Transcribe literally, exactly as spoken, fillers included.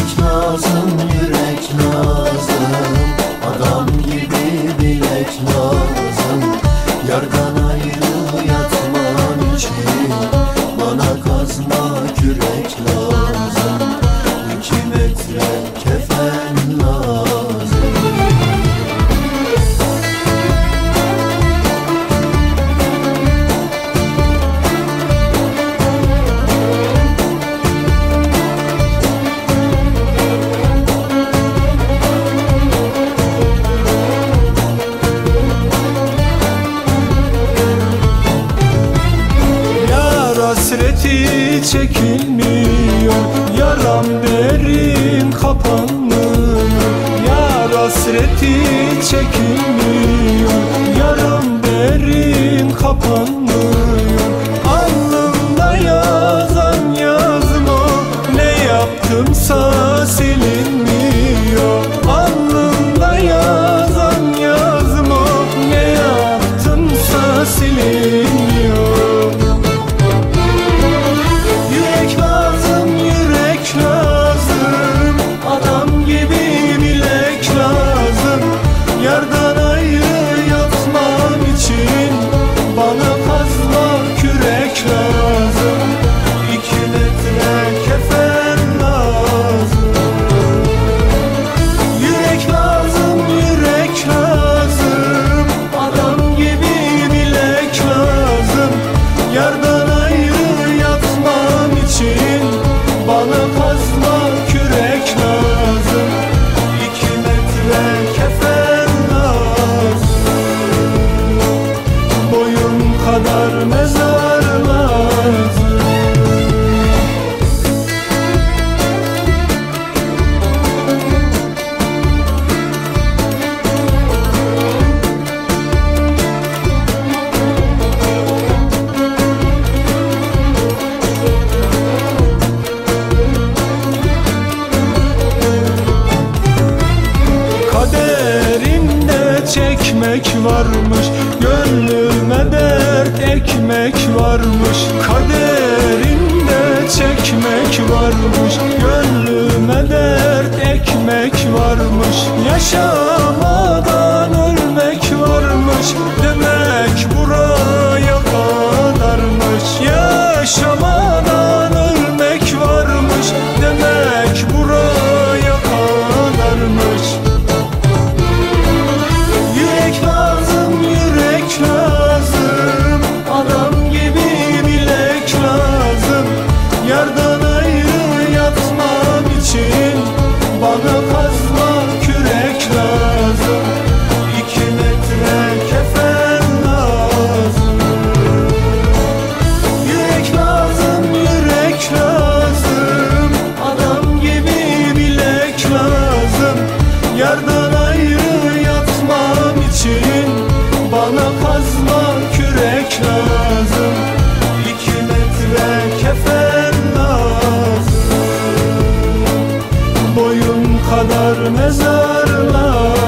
Yürek lazım, yürek lazım, adam gibi bilek lazım. Yardan ayrı yatman için bana kazma kürek lazım. İki metre kefen lazım. Hasreti çekilmiyor, yaram derin kapanmıyor. Yar hasreti çekilmiyor, yaram derin kapanmıyor. Alnımda yazan yazma, ne yaptımsa silinmiyor. Alnımda yazan yazma, ne yaptımsa silinmiyor. Yardan ayrı yatmam için bana kazma kürek lazım. İki metre kefen lazım. Yürek lazım, yürek lazım, adam gibi bilek lazım. Yardan ayrı yatmam için bana kazma kürek lazım. İki metre kefen kadar mezar lazım. Kaderimde çekmek varmış, gönlüme dert ekmek varmış. Kaderimde çekmek varmış, gönlüme dert ekmek varmış. Yaşamadan ölmek varmış, demek buraya kadarmış. Yaşamadan ölmek varmış, demek buraya kadarmış. Yürek lazım, yürek lazım, adam gibi bilek lazım. Yardan ayrı yatmam için bana kazma kürek lazım. İki metre kefen lazım. Yürek lazım, yürek lazım, adam gibi bilek lazım. Yardan ayrı yatmam için bana kazma kürek lazım. İki metre kefen lazım, boyun kadar mezar lazım.